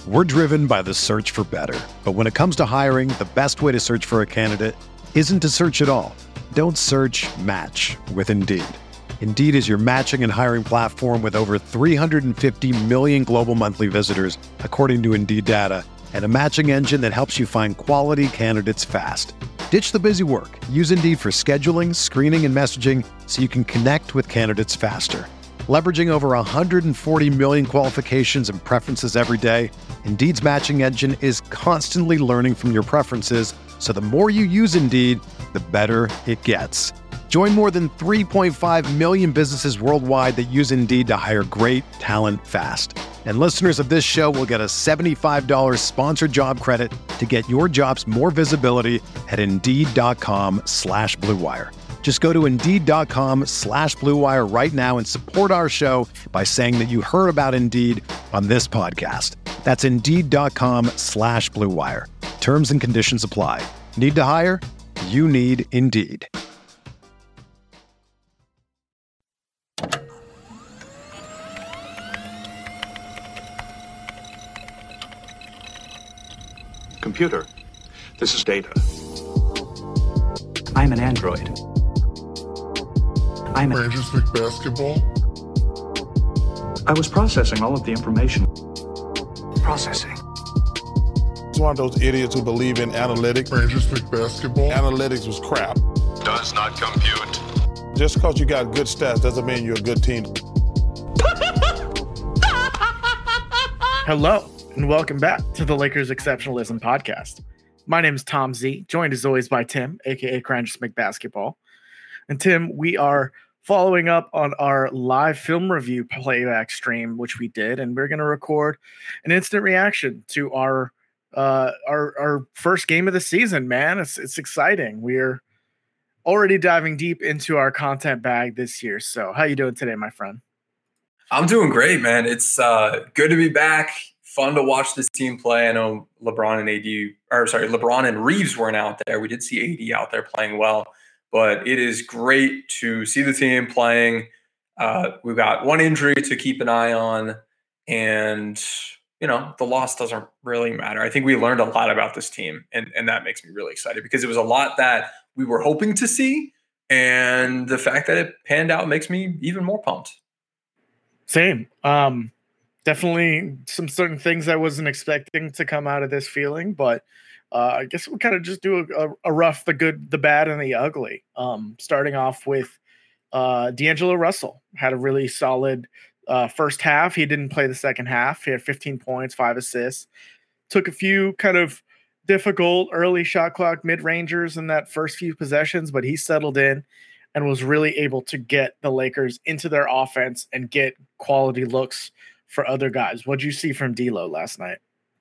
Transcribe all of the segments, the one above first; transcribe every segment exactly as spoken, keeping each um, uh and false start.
We're driven by the search for better. But when it comes to hiring, the best way to search for a candidate isn't to search at all. Don't search, match with Indeed. Indeed is your matching and hiring platform with over three hundred fifty million global monthly visitors, according to Indeed data, and a matching engine that helps you find quality candidates fast. Ditch the busy work. Use Indeed for scheduling, screening, and messaging so you can connect with candidates faster. Leveraging over one hundred forty million qualifications and preferences every day, Indeed's matching engine is constantly learning from your preferences, so the more you use Indeed, the better it gets. Join more than three point five million businesses worldwide that use Indeed to hire great talent fast. And listeners of this show will get a seventy-five dollars sponsored job credit to get your jobs more visibility at Indeed.com slash Blue Wire. Just go to Indeed.com slash Blue Wire right now and support our show by saying that you heard about Indeed on this podcast. That's Indeed.com slash Blue Wire. Terms and conditions apply. Need to hire? You need Indeed. Computer, this is Data. I'm an android. I'm a... Rangers League basketball? I was processing all of the information. Processing. It's one of those idiots who believe in analytics. Rangers League basketball? Analytics was crap. Does not compute. Just because you got good stats doesn't mean you're a good team. Hello, and welcome back to the Lakers Exceptionalism Podcast. My name is Tom Z, joined as always by Tim, aka Rangers McBasketball. And Tim, we are following up on our live film review playback stream, which we did, and we're going to record an instant reaction to our uh, our our first game of the season. Man, it's it's exciting. We're already diving deep into our content bag this year. So, how you doing today, my friend? I'm doing great, man. It's uh, good to be back. Fun to watch this team play. I know LeBron and A D, or sorry, LeBron and Reeves weren't out there. We did see A D out there playing well, but it is great to see the team playing. Uh, we've got one injury to keep an eye on, and you know the loss doesn't really matter. I think we learned a lot about this team, and and that makes me really excited because it was a lot that we were hoping to see, and the fact that it panned out makes me even more pumped. Same. Um, definitely some certain things I wasn't expecting to come out of this feeling, but uh, I guess we'll kind of just do a, a rough, the good, the bad, and the ugly. Um, starting off with uh, D'Angelo Russell had a really solid uh, first half. He didn't play the second half. He had fifteen points, five assists. Took a few kind of difficult early shot clock mid-rangers in that first few possessions, but he settled in and was really able to get the Lakers into their offense and get quality looks for other guys. What'd you see from D'Lo last night?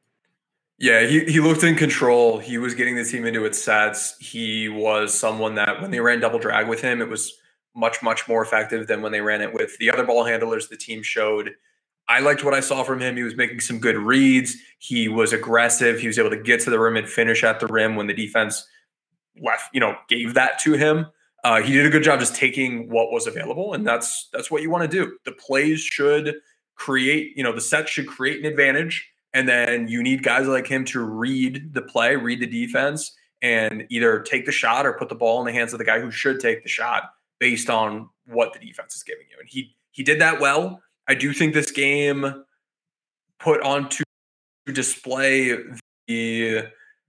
Yeah, he, he looked in control. He was getting the team into its sets. He was someone that when they ran double drag with him, it was much, much more effective than when they ran it with the other ball handlers the team showed. I liked what I saw from him. He was making some good reads. He was aggressive. He was able to get to the rim and finish at the rim when the defense left, you know, gave that to him. Uh, he did a good job just taking what was available, and that's that's what you want to do. The plays should create, you know, the set should create an advantage, and then you need guys like him to read the play, read the defense, and either take the shot or put the ball in the hands of the guy who should take the shot based on what the defense is giving you. And he he did that well. I do think this game put on to display the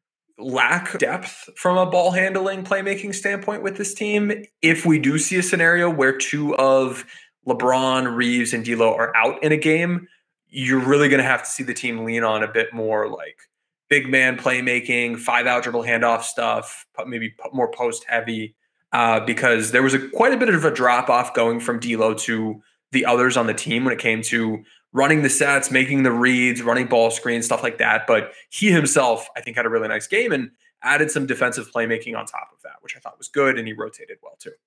lack of depth from a ball handling playmaking standpoint with this team. If we do see a scenario where two of LeBron, Reeves, and D'Lo are out in a game, you're really going to have to see the team lean on a bit more like big man playmaking, five out dribble handoff stuff, maybe more post heavy, uh, because there was a quite a bit of a drop off going from D'Lo to the others on the team when it came to running the sets, making the reads, running ball screens, stuff like that. But he himself, I think, had a really nice game and added some defensive playmaking on top of that, which I thought was good, and he rotated well too.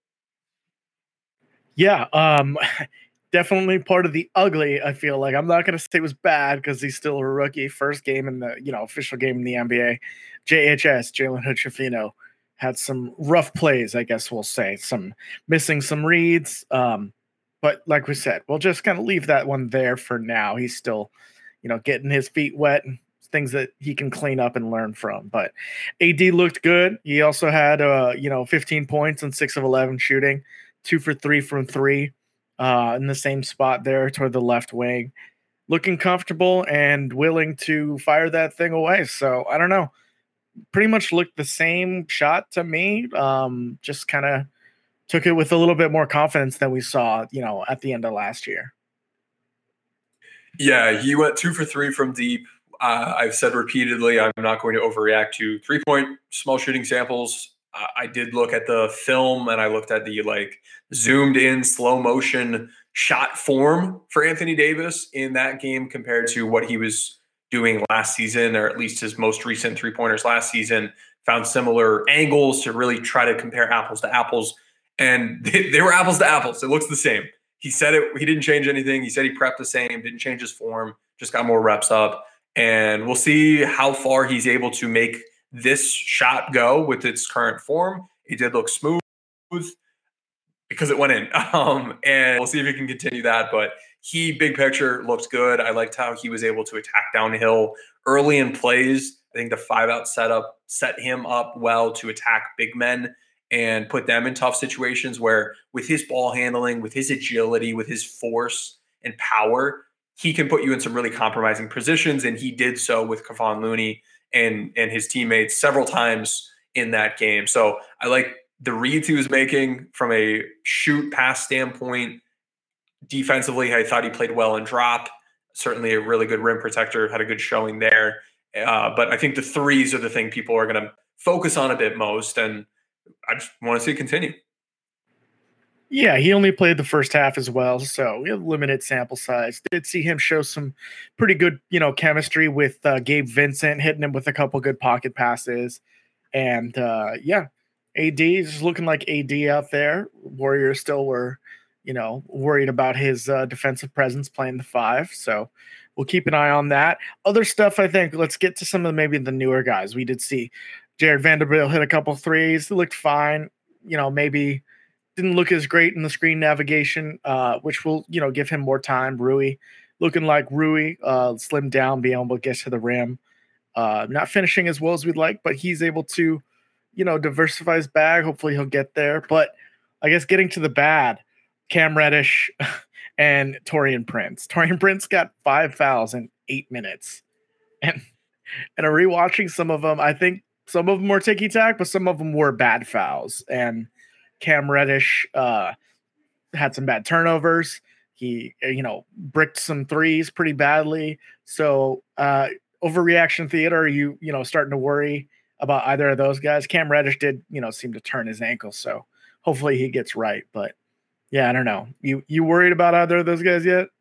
Yeah, um, definitely part of the ugly, I feel like. I'm not going to say it was bad because he's still a rookie. First game in the, you know, official game in the N B A. J H S, Jalen Hood-Schifino, had some rough plays, I guess we'll say. Some missing some reads. Um, but like we said, we'll just kind of leave that one there for now. He's still, you know, getting his feet wet and things that he can clean up and learn from. But A D looked good. He also had, uh, you know, fifteen points and six of eleven shooting, two for three from three uh, in the same spot there toward the left wing, looking comfortable and willing to fire that thing away. So I don't know, pretty much looked the same shot to me. Um, just kind of took it with a little bit more confidence than we saw, you know, at the end of last year. Yeah, he went two for three from deep. Uh, I've said repeatedly, I'm not going to overreact to three-point small shooting samples. Uh, I did look at the film and I looked at the like zoomed in slow motion shot form for Anthony Davis in that game compared to what he was doing last season, or at least his most recent three-pointers last season. Found similar angles to really try to compare apples to apples. And they, they were apples to apples. It looks the same. He said it. He didn't change anything. He said he prepped the same, didn't change his form, just got more reps up. And we'll see how far he's able to make this shot go with its current form. It did look smooth because it went in. Um, and we'll see if he can continue that. But he, big picture, looked good. I liked how he was able to attack downhill early in plays. I think the five-out setup set him up well to attack big men and put them in tough situations where with his ball handling, with his agility, with his force and power, he can put you in some really compromising positions. And he did so with Kevon Looney and, and his teammates several times in that game. So I like the reads he was making from a shoot pass standpoint. Defensively, I thought he played well in drop. Certainly a really good rim protector, had a good showing there. Uh, but I think the threes are the thing people are going to focus on a bit most. And I just want to see it continue. Yeah, he only played the first half as well, so we have limited sample size. Did see him show some pretty good, you know, chemistry with uh, Gabe Vincent, hitting him with a couple good pocket passes. And, uh, yeah, A D is looking like A D out there. Warriors still were, you know, worried about his uh, defensive presence playing the five, so we'll keep an eye on that. Other stuff, I think, let's get to some of the, maybe the newer guys. We did see Jared Vanderbilt hit a couple threes. It looked fine. You know, maybe didn't look as great in the screen navigation, uh, which will, you know, give him more time. Rui looking like Rui, uh, slimmed down, being able to get to the rim. Uh, not finishing as well as we'd like, but he's able to, you know, diversify his bag. Hopefully he'll get there. But I guess getting to the bad, Cam Reddish and Taurean Prince. Taurean Prince got five fouls in eight minutes. And, and a rewatching some of them, I think, some of them were ticky-tack, but some of them were bad fouls. And Cam Reddish uh, had some bad turnovers. He, you know, bricked some threes pretty badly. So uh, overreaction theater, are you, you know, starting to worry about either of those guys? Cam Reddish did, you know, seem to turn his ankle. So hopefully he gets right. But, yeah, I don't know. You you worried about either of those guys yet?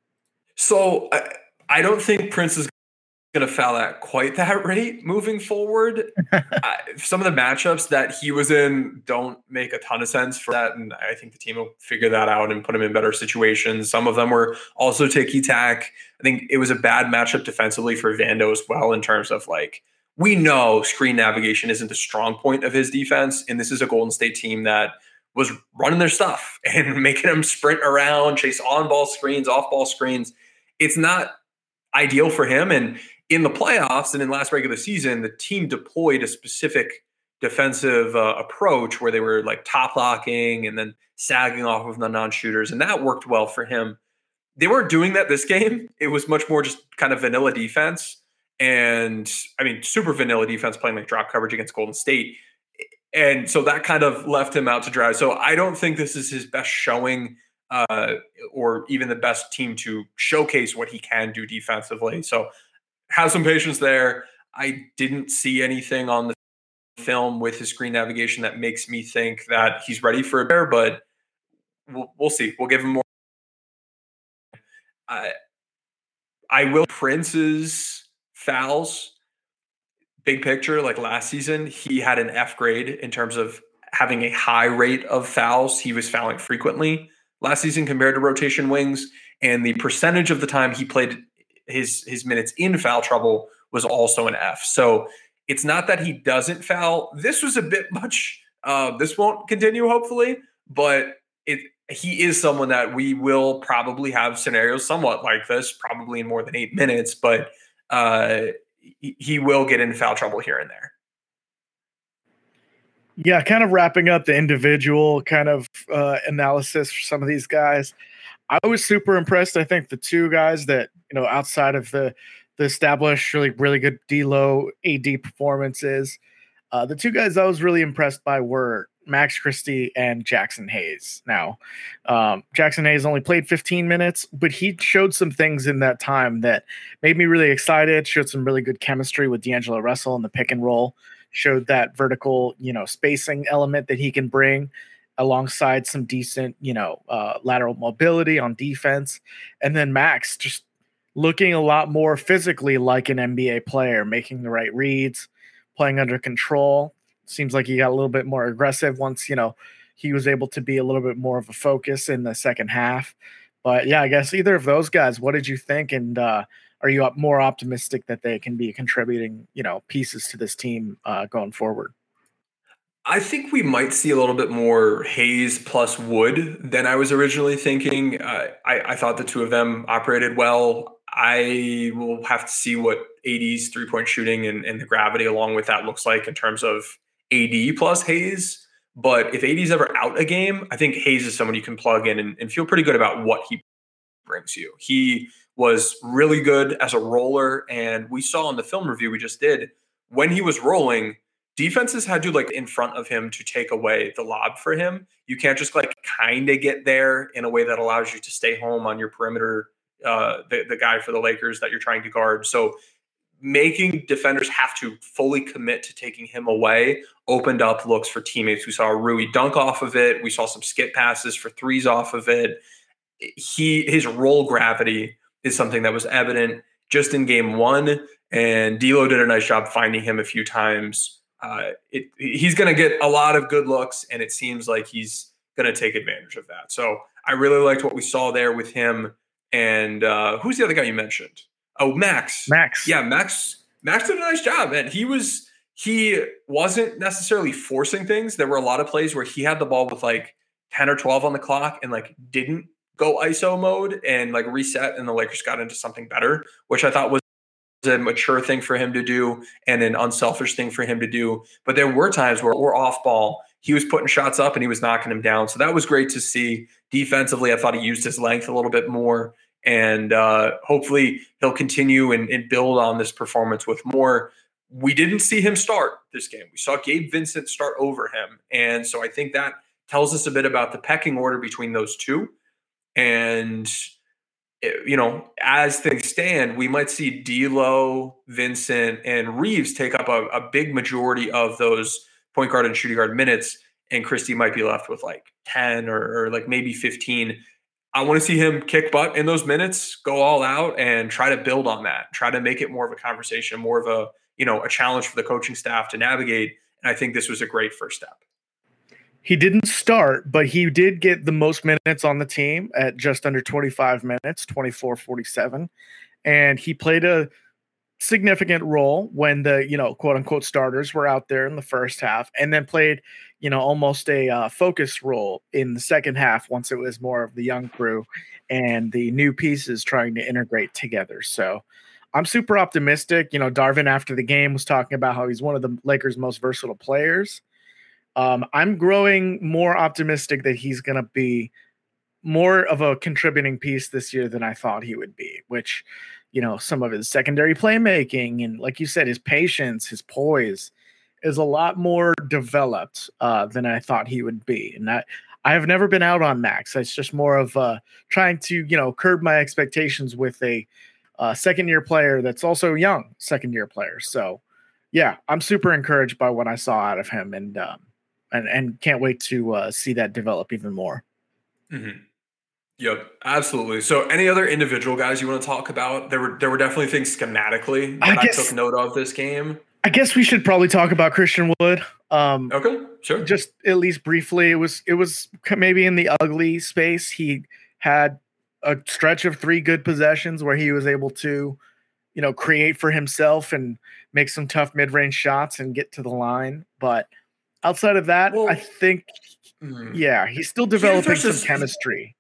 So I, I don't think Prince is going to foul at quite that rate moving forward. I, some of the matchups that he was in don't make a ton of sense for that, and I think the team will figure that out and put him in better situations. Some of them were also ticky-tack. I think it was a bad matchup defensively for Vando as well in terms of, like, we know screen navigation isn't the strong point of his defense, and this is a Golden State team that was running their stuff and making them sprint around, chase on-ball screens, off-ball screens. It's not ideal for him, and in the playoffs and in last regular season, the team deployed a specific defensive uh, approach where they were like top locking and then sagging off of the non-shooters, and that worked well for him. They weren't doing that this game. It was much more just kind of vanilla defense, and I mean, super vanilla defense playing like drop coverage against Golden State. And so that kind of left him out to dry. So I don't think this is his best showing uh, or even the best team to showcase what he can do defensively. So have some patience there. I didn't see anything on the film with his screen navigation that makes me think that he's ready for a bear, but we'll, we'll see. We'll give him more. I, I will Prince's fouls. Big picture, like last season, he had an F grade in terms of having a high rate of fouls. He was fouling frequently last season compared to rotation wings, and the percentage of the time he played his his minutes in foul trouble was also an F. So it's not that he doesn't foul. This was a bit much. Uh, this won't continue, hopefully, but it he is someone that we will probably have scenarios somewhat like this, probably in more than eight minutes, but uh, he, he will get into foul trouble here and there. Yeah, kind of wrapping up the individual kind of uh, analysis for some of these guys. I was super impressed. I think the two guys that, you know, outside of the the established really, really good D-Lo A D performances, uh, the two guys I was really impressed by were Max Christie and Jackson Hayes. Now, um, Jackson Hayes only played fifteen minutes, but he showed some things in that time that made me really excited, showed some really good chemistry with D'Angelo Russell in the pick and roll, showed that vertical, you know, spacing element that he can bring alongside some decent, you know, uh, lateral mobility on defense. And then Max just looking a lot more physically like an N B A player, making the right reads, playing under control. Seems like he got a little bit more aggressive once, you know, he was able to be a little bit more of a focus in the second half. But yeah, I guess either of those guys, what did you think? And uh, are you more optimistic that they can be contributing, you know, pieces to this team uh, going forward? I think we might see a little bit more Hayes plus Wood than I was originally thinking. Uh, I, I thought the two of them operated well. I will have to see what A D's three-point shooting and, and the gravity along with that looks like in terms of A D plus Hayes. But if A D's ever out a game, I think Hayes is someone you can plug in and, and feel pretty good about what he brings you. He was really good as a roller, and we saw in the film review we just did, when he was rolling, defenses had to like in front of him to take away the lob for him. You can't just like kind of get there in a way that allows you to stay home on your perimeter, uh, the, the guy for the Lakers that you're trying to guard. So making defenders have to fully commit to taking him away opened up looks for teammates. We saw a Rui dunk off of it. We saw some skip passes for threes off of it. He his roll gravity is something that was evident just in game one, and D'Lo did a nice job finding him a few times. Uh, it, he's going to get a lot of good looks, and it seems like he's going to take advantage of that. So I really liked what we saw there with him. And uh, who's the other guy you mentioned? Oh, Max. Max. Yeah, Max. Max did a nice job, and he was he wasn't necessarily forcing things. There were a lot of plays where he had the ball with like ten or twelve on the clock and like didn't go I S O mode and like reset, and the Lakers got into something better, which I thought was a mature thing for him to do and an unselfish thing for him to do. But there were times where we're off ball, he was putting shots up and he was knocking them down. So that was great to see. Defensively, I thought he used his length a little bit more, and uh, hopefully he'll continue and, and build on this performance with more. We didn't see him start this game. We saw Gabe Vincent start over him. And so I think that tells us a bit about the pecking order between those two. And you know, as things stand, we might see D'Lo, Vincent, and Reeves take up a, a big majority of those point guard and shooting guard minutes, and Christie might be left with like ten or, or like maybe fifteen. I want to see him kick butt in those minutes, go all out, and try to build on that, try to make it more of a conversation, more of a, you know, a challenge for the coaching staff to navigate. And I think this was a great first step. He didn't start, but he did get the most minutes on the team at just under twenty-five minutes, twenty-four forty-seven. And he played a significant role when the, you know, quote unquote starters were out there in the first half, and then played, you know, almost a uh, focus role in the second half once it was more of the young crew and the new pieces trying to integrate together. So I'm super optimistic. You know, Darvin after the game was talking about how he's one of the Lakers' most versatile players. Um, I'm growing more optimistic that he's going to be more of a contributing piece this year than I thought he would be, which, you know, some of his secondary playmaking and, like you said, his patience, his poise is a lot more developed uh, than I thought he would be. And I, I have never been out on Max. It's just more of uh, trying to, you know, curb my expectations with a uh, second-year player that's also young second-year player. So, yeah, I'm super encouraged by what I saw out of him, and um, and and can't wait to uh, see that develop even more. Mm-hmm. Yep, absolutely. So, any other individual guys you want to talk about? There were there were definitely things schematically that I, guess, I took note of this game. I guess we should probably talk about Christian Wood. Um, okay, sure. Just at least briefly, it was it was maybe in the ugly space. He had a stretch of three good possessions where he was able to, you know, create for himself and make some tough mid-range shots and get to the line. But Outside of that, Well, I think, mm, yeah, he's still he had a developing stretch some of- chemistry.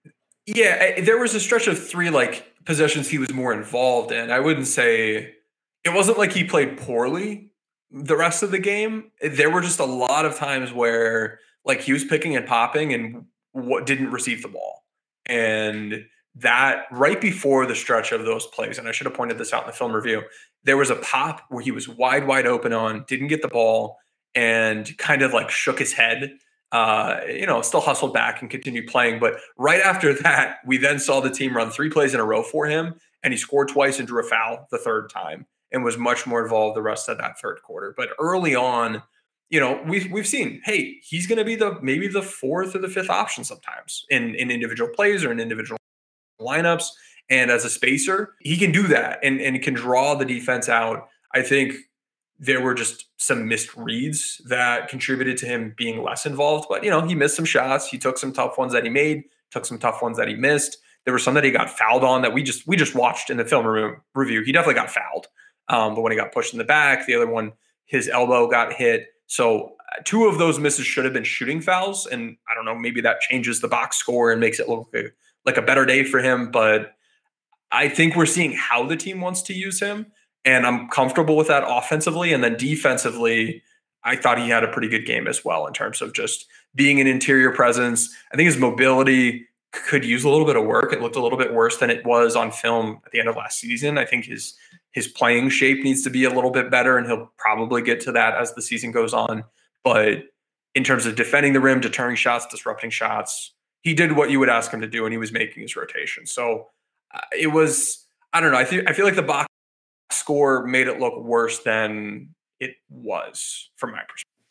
Yeah, I- there was a stretch of three like possessions he was more involved in. I wouldn't say it wasn't like he played poorly the rest of the game. There were just a lot of times where like he was picking and popping and what didn't receive the ball. And that right before the stretch of those plays, and I should have pointed this out in the film review, there was a pop where he was wide, wide open on, didn't get the ball, and kind of like shook his head. Uh, you know, still hustled back and continued playing. But right after that, we then saw the team run three plays in a row for him, and he scored twice and drew a foul the third time and was much more involved the rest of that third quarter. But early on, you know, we've we've seen, hey, he's going to be the maybe the fourth or the fifth option sometimes in in individual plays or in individual lineups. And as a spacer, he can do that and and can draw the defense out. I think there were just some missed reads that contributed to him being less involved. But, you know, he missed some shots. He took some tough ones that he made, took some tough ones that he missed. There were some that he got fouled on that we just we just watched in the film re- review. He definitely got fouled. Um, but when he got pushed in the back, the other one, his elbow got hit. So uh, two of those misses should have been shooting fouls. And I don't know, maybe that changes the box score and makes it look like a, like a better day for him. But I think we're seeing how the team wants to use him. And I'm comfortable with that offensively. And then defensively, I thought he had a pretty good game as well in terms of just being an interior presence. I think his mobility could use a little bit of work. It looked a little bit worse than it was on film at the end of last season. I think his his playing shape needs to be a little bit better, and he'll probably get to that as the season goes on. But in terms of defending the rim, deterring shots, disrupting shots, he did what you would ask him to do, and he was making his rotation. So uh, it was, I don't know, I, th- I feel like the box score made it look worse than it was from my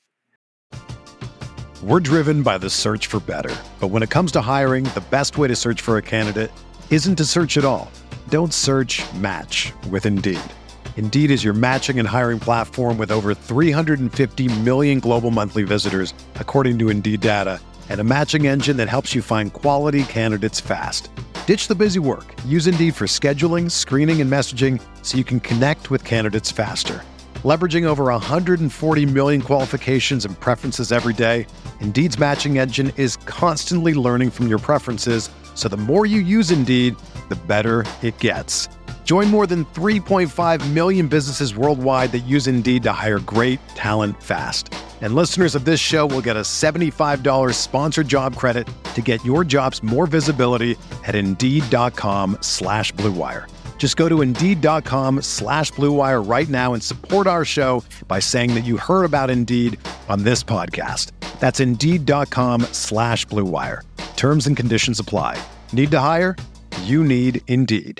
perspective. We're driven by the search for better. But when it comes to hiring, the best way to search for a candidate isn't to search at all. Don't search, match with Indeed. Indeed is your matching and hiring platform with over three hundred fifty million global monthly visitors, according to Indeed data, and a matching engine that helps you find quality candidates fast. Ditch the busy work. Use Indeed for scheduling, screening, and messaging so you can connect with candidates faster. Leveraging over one hundred forty million qualifications and preferences every day, Indeed's matching engine is constantly learning from your preferences, so the more you use Indeed, the better it gets. Join more than three point five million businesses worldwide that use Indeed to hire great talent fast. And listeners of this show will get a seventy-five dollars sponsored job credit to get your jobs more visibility at Indeed.com slash Blue Wire. Just go to Indeed.com slash Blue Wire right now and support our show by saying that you heard about Indeed on this podcast. That's Indeed.com slash Blue Wire. Terms and conditions apply. Need to hire? You need Indeed.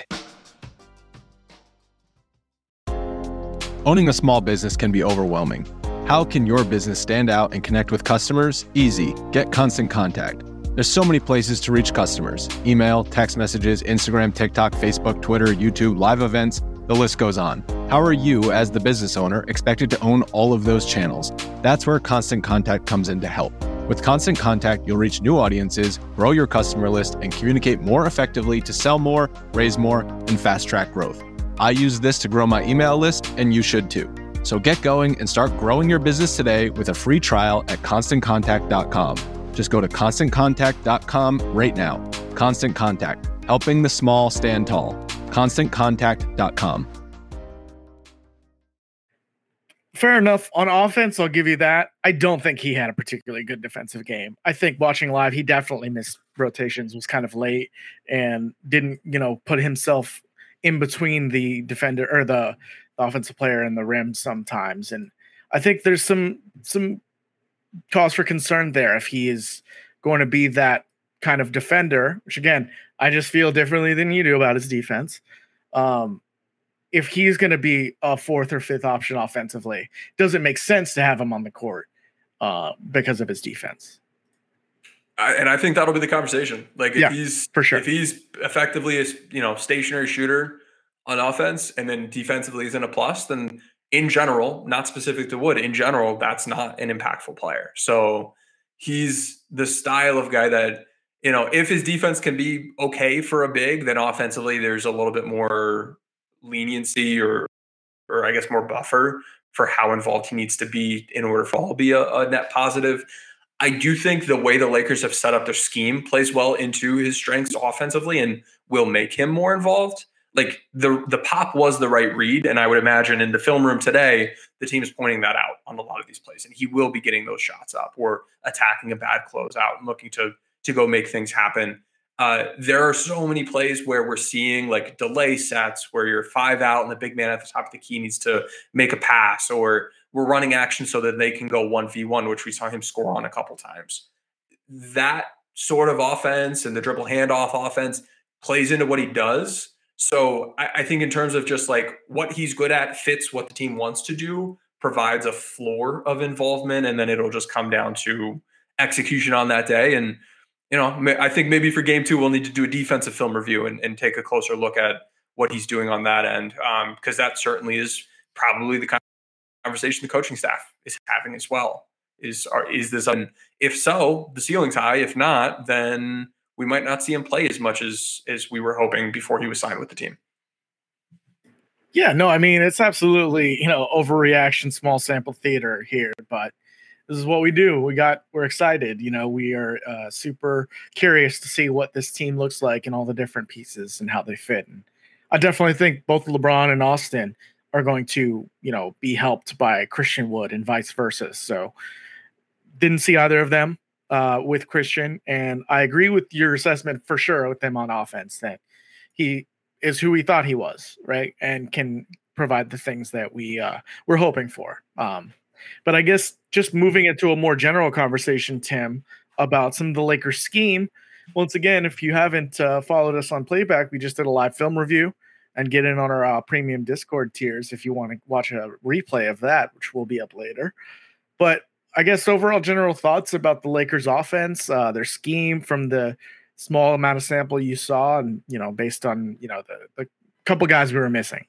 Owning a small business can be overwhelming. How can your business stand out and connect with customers? Easy. Get Constant Contact. There's so many places to reach customers. Email, text messages, Instagram, TikTok, Facebook, Twitter, YouTube, live events, the list goes on. How are you, as the business owner, expected to own all of those channels? That's where Constant Contact comes in to help. With Constant Contact, you'll reach new audiences, grow your customer list, and communicate more effectively to sell more, raise more, and fast-track growth. I use this to grow my email list, and you should too. So get going and start growing your business today with a free trial at constant contact dot com. Just go to constant contact dot com right now. Constant Contact, helping the small stand tall. constant contact dot com. Fair enough. On offense, I'll give you that. I don't think he had a particularly good defensive game. I think watching live, he definitely missed rotations, was kind of late, and didn't, you know, put himself in between the defender or the, the offensive player and the rim sometimes. And I think there's some some cause for concern there if he is going to be that kind of defender, which again, I just feel differently than you do about his defense. Um, if he's going to be a fourth or fifth option offensively, does it make sense to have him on the court uh, because of his defense? I, and I think that'll be the conversation. Like if Yeah, he's for sure. if he's effectively a you know stationary shooter on offense and then defensively is in a plus, then in general, not specific to Wood, in general, that's not an impactful player. So he's the style of guy that, you know, if his defense can be okay for a big, then offensively there's a little bit more leniency or or I guess more buffer for how involved he needs to be in order for all to be a, a net positive. I do think the way the Lakers have set up their scheme plays well into his strengths offensively and will make him more involved. Like the the pop was the right read, and I would imagine in the film room today, the team is pointing that out on a lot of these plays, and he will be getting those shots up or attacking a bad closeout and looking to to go make things happen. Uh, there are so many plays where we're seeing like delay sets where you're five out and the big man at the top of the key needs to make a pass, or we're running action so that they can go one v one, which we saw him score on a couple times. That sort of offense and the dribble handoff offense plays into what he does. So I, I think in terms of just like what he's good at fits what the team wants to do, provides a floor of involvement, and then it'll just come down to execution on that day. And, you know, I think maybe for game two, we'll need to do a defensive film review and, and take a closer look at what he's doing on that end. Um, because that certainly is probably the kind of conversation the coaching staff is having as well. Is, are, is this, un, if so, the ceiling's high. If not, then we might not see him play as much as, as we were hoping before he was signed with the team. Yeah, no, I mean, it's absolutely, you know, overreaction, small sample theater here, but this is what we do. We got, we're excited. You know, we are uh, super curious to see what this team looks like and all the different pieces and how they fit. And I definitely think both LeBron and Austin are going to, you know, be helped by Christian Wood and vice versa. So didn't see either of them uh, with Christian. And I agree with your assessment for sure with him on offense, that he is who we thought he was, right? And can provide the things that we uh, we're hoping for. Um, but I guess just moving into a more general conversation, Tim, about some of the Lakers scheme. Once again, if you haven't uh, followed us on Playback, we just did a live film review, and get in on our uh, premium Discord tiers if you want to watch a replay of that, which will be up later. But I guess overall general thoughts about the Lakers offense, uh, their scheme from the small amount of sample you saw, and, you know, based on, you know, the, the couple guys we were missing.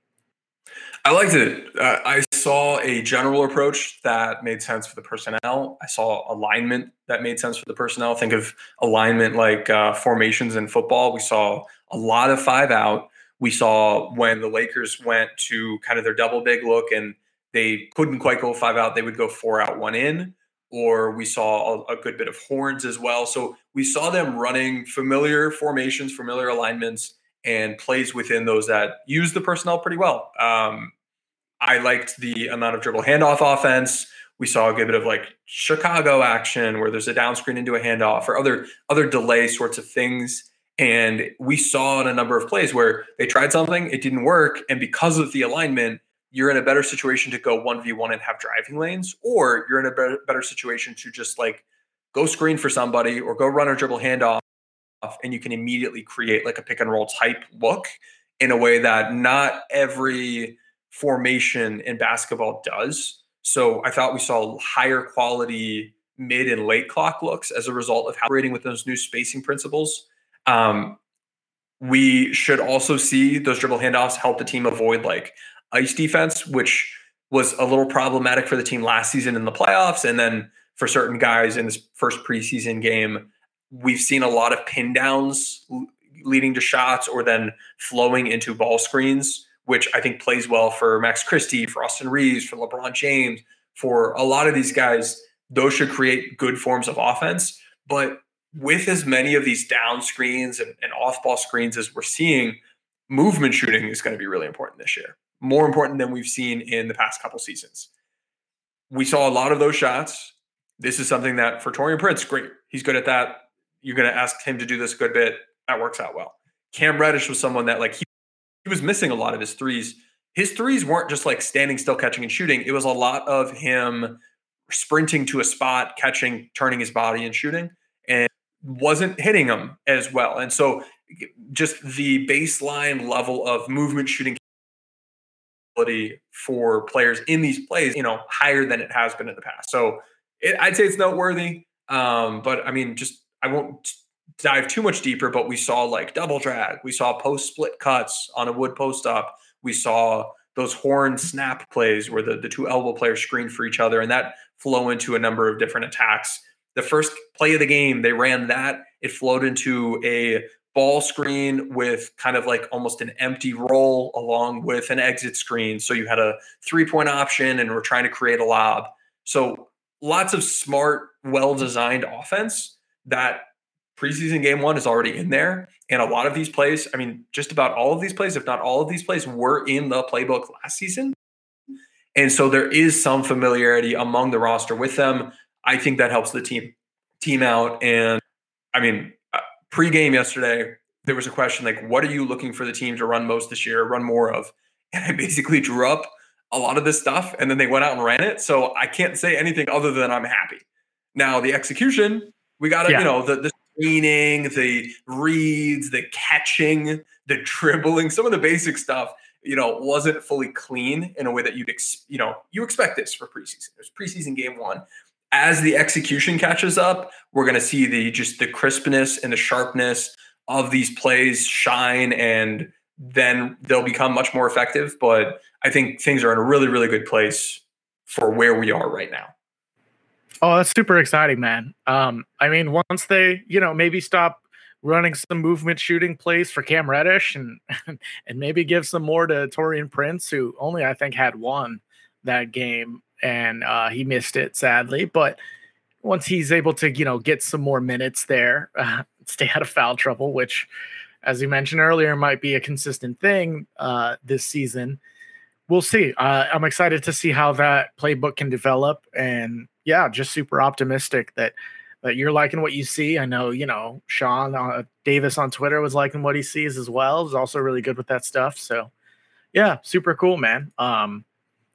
I liked it. Uh, I saw a general approach that made sense for the personnel. I saw alignment that made sense for the personnel. Think of alignment like uh, formations in football. We saw a lot of five out. We saw when the Lakers went to kind of their double big look and they couldn't quite go five out, they would go four out, one in. Or we saw a, a good bit of horns as well. So we saw them running familiar formations, familiar alignments, and plays within those that use the personnel pretty well. Um, I liked the amount of dribble handoff offense. We saw a good bit of like Chicago action where there's a down screen into a handoff or other other delay sorts of things. And we saw in a number of plays where they tried something, it didn't work. And because of the alignment, you're in a better situation to go one v one and have driving lanes, or you're in a better, better situation to just like go screen for somebody or go run a dribble handoff, and you can immediately create like a pick and roll type look in a way that not every formation in basketball does. So I thought we saw higher quality mid and late clock looks as a result of operating with those new spacing principles. Um, we should also see those dribble handoffs help the team avoid like ice defense, which was a little problematic for the team last season in the playoffs. And then for certain guys in this first preseason game, we've seen a lot of pin downs leading to shots or then flowing into ball screens, which I think plays well for Max Christie, for Austin Reeves, for LeBron James, for a lot of these guys. Those should create good forms of offense. But with as many of these down screens and, and off-ball screens as we're seeing, movement shooting is going to be really important this year. More important than we've seen in the past couple seasons. We saw a lot of those shots. This is something that for Taurean Prince, great. He's good at that. You're going to ask him to do this a good bit. That works out well. Cam Reddish was someone that like he, he was missing a lot of his threes. His threes weren't just like standing still, catching and shooting. It was a lot of him sprinting to a spot, catching, turning his body and shooting, and wasn't hitting them as well. And so just the baseline level of movement shooting for players in these plays, you know, higher than it has been in the past. So it, I'd say it's noteworthy. Um, but I mean, just, I won't dive too much deeper, but we saw like double drag. We saw post split cuts on a wood post up. We saw those horn snap plays where the, the two elbow players screen for each other and that flow into a number of different attacks. The first play of the game, they ran that. It flowed into a ball screen with kind of like almost an empty roll along with an exit screen. So you had a three-point option and we're trying to create a lob. So lots of smart, well-designed offense that preseason game one is already in there. And a lot of these plays, I mean, just about all of these plays, if not all of these plays, were in the playbook last season. And so there is some familiarity among the roster with them. I think that helps the team team out. And I mean, pre-game yesterday, there was a question like, what are you looking for the team to run most this year, run more of? And I basically drew up a lot of this stuff, and then they went out and ran it. So I can't say anything other than I'm happy. Now, the execution, we got to, yeah. you know, the, the screening, the reads, the catching, the dribbling, some of the basic stuff, you know, wasn't fully clean in a way that you'd, ex- you know, you expect this for preseason. It was preseason game one. As the execution catches up, we're going to see the just the crispness and the sharpness of these plays shine, and then they'll become much more effective. But I think things are in a really, really good place for where we are right now. Oh, that's super exciting, man. Um, I mean, once they, you know, maybe stop running some movement shooting plays for Cam Reddish and and maybe give some more to Taurean Prince, who only I think had one that game. And uh, he missed it, sadly. But once he's able to, you know, get some more minutes there, uh, stay out of foul trouble, which, as you mentioned earlier, might be a consistent thing uh, this season. We'll see. Uh, I'm excited to see how that playbook can develop. And, yeah, just super optimistic that that you're liking what you see. I know, you know, Sean uh, Davis on Twitter was liking what he sees as well. He's also really good with that stuff. So, yeah, super cool, man. Um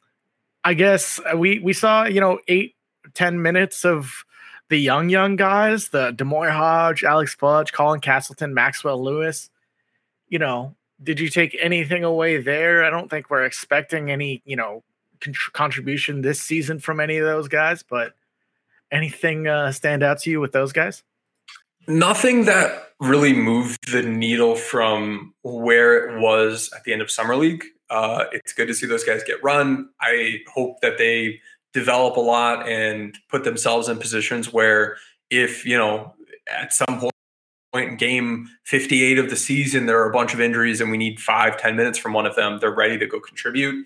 I guess we, we saw, you know, eight, ten minutes of the young, young guys, the D'Moi Hodge, Alex Fudge, Colin Castleton, Maxwell Lewis. You know, did you take anything away there? I don't think we're expecting any, you know, con- contribution this season from any of those guys, but anything uh, stand out to you with those guys? Nothing that really moved the needle from where it was at the end of Summer League. Uh, it's good to see those guys get run. I hope that they develop a lot and put themselves in positions where if, you know, at some point in game fifty-eight of the season, there are a bunch of injuries and we need five, ten minutes from one of them, they're ready to go contribute.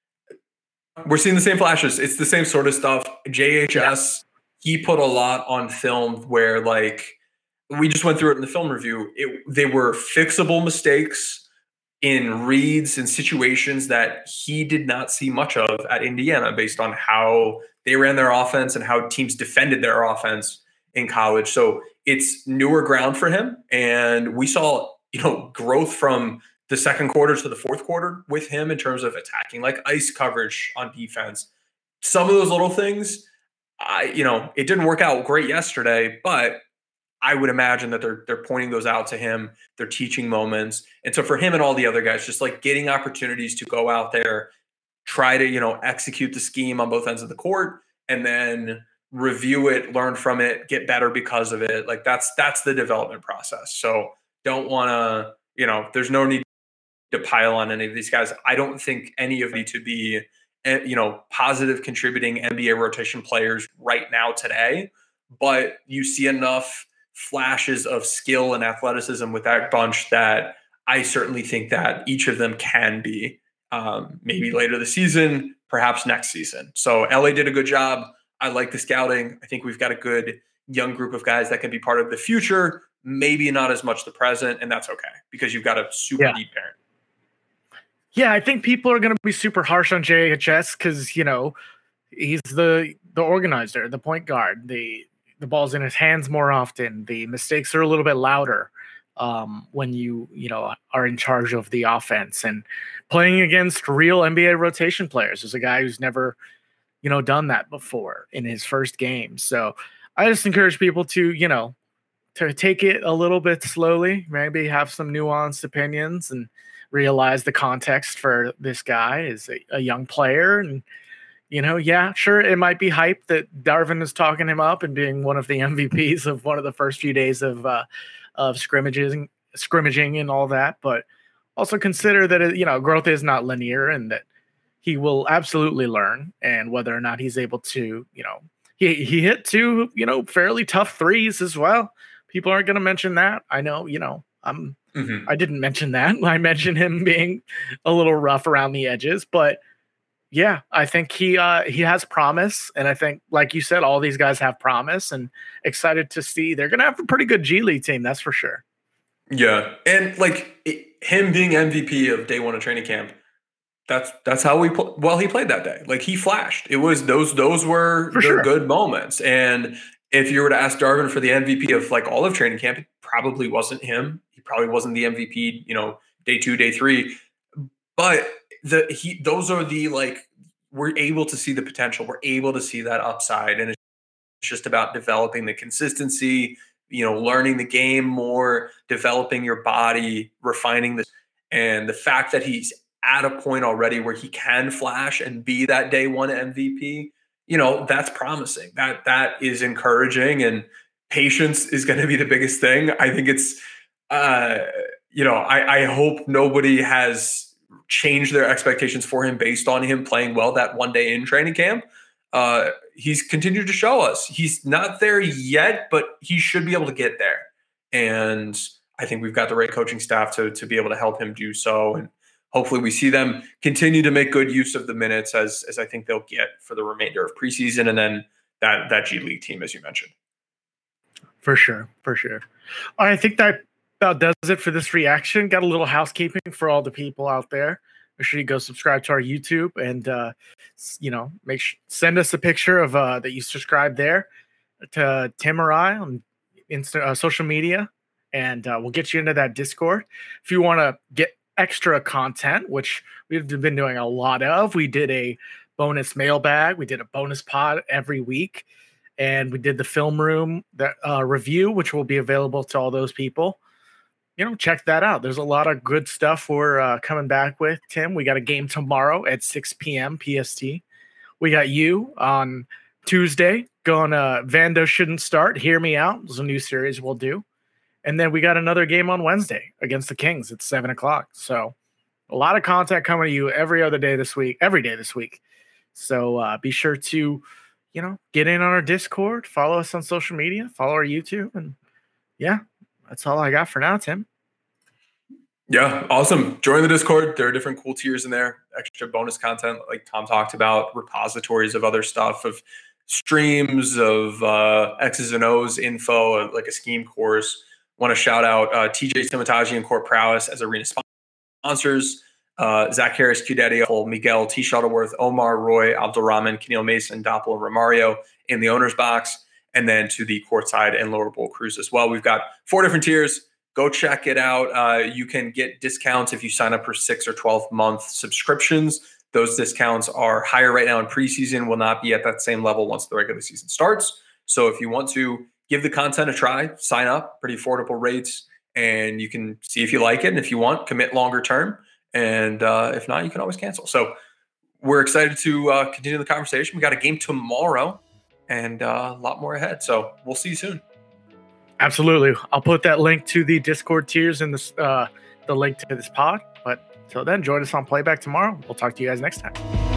We're seeing the same flashes. It's the same sort of stuff. J H S, he put a lot on film where, like, we just went through it in the film review. It, they were fixable mistakes in reads and situations that he did not see much of at Indiana based on how they ran their offense and how teams defended their offense in college. So it's newer ground for him. And we saw, you know, growth from the second quarter to the fourth quarter with him in terms of attacking, like ice coverage on defense. Some of those little things, I, you know, it didn't work out great yesterday, but I would imagine that they're they're pointing those out to him. They're teaching moments. And so for him and all the other guys, just like getting opportunities to go out there, try to, you know, execute the scheme on both ends of the court, and then review it, learn from it, get better because of it. Like that's that's the development process. So don't want to, you know, there's no need to pile on any of these guys. I don't think any of them to be, you know, positive contributing N B A rotation players right now today, but you see enough flashes of skill and athleticism with that bunch that I certainly think that each of them can be um, maybe later this season, perhaps next season. So L A did a good job. I like the scouting. I think we've got a good young group of guys that can be part of the future, maybe not as much the present, and that's okay because you've got a super yeah. deep parent. Yeah, I think people are going to be super harsh on J H S because, you know, he's the the organizer, the point guard, the the ball's in his hands more often. The mistakes are a little bit louder um, when you, you know, are in charge of the offense and playing against real N B A rotation players. There's a guy who's never, you know, done that before in his first game. So I just encourage people to, you know, to take it a little bit slowly, maybe have some nuanced opinions and realize the context for this guy is a, a young player. And, you know, yeah, sure, it might be hype that Darvin is talking him up and being one of the M V Ps of one of the first few days of uh, of scrimmages, scrimmaging and all that. But also consider that, it, you know, growth is not linear and that he will absolutely learn. And whether or not he's able to, you know, he, he hit two, you know, fairly tough threes as well. People aren't going to mention that. I know, you know, Um, Mm-hmm. I didn't mention that. I mentioned him being a little rough around the edges, but yeah, I think he uh, he has promise, and I think, like you said, all these guys have promise, and excited to see they're gonna have a pretty good G League team, that's for sure. Yeah, and like it, him being M V P of day one of training camp, that's that's how we pl- well he played that day. Like he flashed. It was those those were For the sure. good moments. And if you were to ask Darvin for the M V P of like all of training camp, it probably wasn't him. He probably wasn't the M V P, you know, day two, day three. But the he those are the like we're able to see the potential. We're able to see that upside, and it's just about developing the consistency. You know, learning the game more, developing your body, refining this, and the fact that he's at a point already where he can flash and be that day one M V P, you know, that's promising. That that is encouraging, and patience is going to be the biggest thing. I think it's, uh, you know, I, I hope nobody has changed their expectations for him based on him playing well that one day in training camp. Uh, he's continued to show us he's not there yet, but he should be able to get there. And I think we've got the right coaching staff to to be able to help him do so. And hopefully we see them continue to make good use of the minutes as as I think they'll get for the remainder of preseason, and then that that G League team, as you mentioned. For sure, for sure. I think that about does it for this reaction. Got a little housekeeping for all the people out there. Make sure you go subscribe to our YouTube and, uh, you know, make sure, send us a picture of uh, that you subscribe there to Tim or I on Insta, uh, social media, and uh, we'll get you into that Discord. If you want to get extra content, which we've been doing a lot of, we did a bonus mailbag, we did a bonus pod every week, and we did the film room that uh, review, which will be available to all those people. You know, check that out. There's a lot of good stuff we're uh, coming back with, Tim. We got a game tomorrow at six p.m. P S T. We got you on Tuesday going to Vando Shouldn't Start. Hear Me Out. There's a new series we'll do. And then we got another game on Wednesday against the Kings at seven o'clock. So a lot of content coming to you every other day this week, every day this week. So uh, be sure to, you know, get in on our Discord, follow us on social media, follow our YouTube, and yeah. That's all I got for now, Tim. Yeah, awesome. Join the Discord. There are different cool tiers in there, extra bonus content like Tom talked about, repositories of other stuff, of streams, of uh, X's and O's info, like a scheme course. Want to shout out uh, T J Simitaji and Court Prowess as arena sponsors, uh, Zach Harris, Q Daddy, Miguel T. Shuttleworth, Omar, Roy, Abdulrahman, Keneal Mason, Doppel, and Romario in the owner's box. And then to the courtside and lower bowl crews as well. We've got four different tiers. Go check it out. Uh, you can get discounts if you sign up for six or twelve month subscriptions. Those discounts are higher right now in preseason, will not be at that same level once the regular season starts. So if you want to give the content a try, sign up, pretty affordable rates, and you can see if you like it. And if you want, commit longer term. And uh, if not, you can always cancel. So we're excited to uh, continue the conversation. We got a game tomorrow. And uh, a lot more ahead. So we'll see you soon. Absolutely. I'll put that link to the Discord tiers in this, uh, the link to this pod. But until then, join us on Playback tomorrow. We'll talk to you guys next time.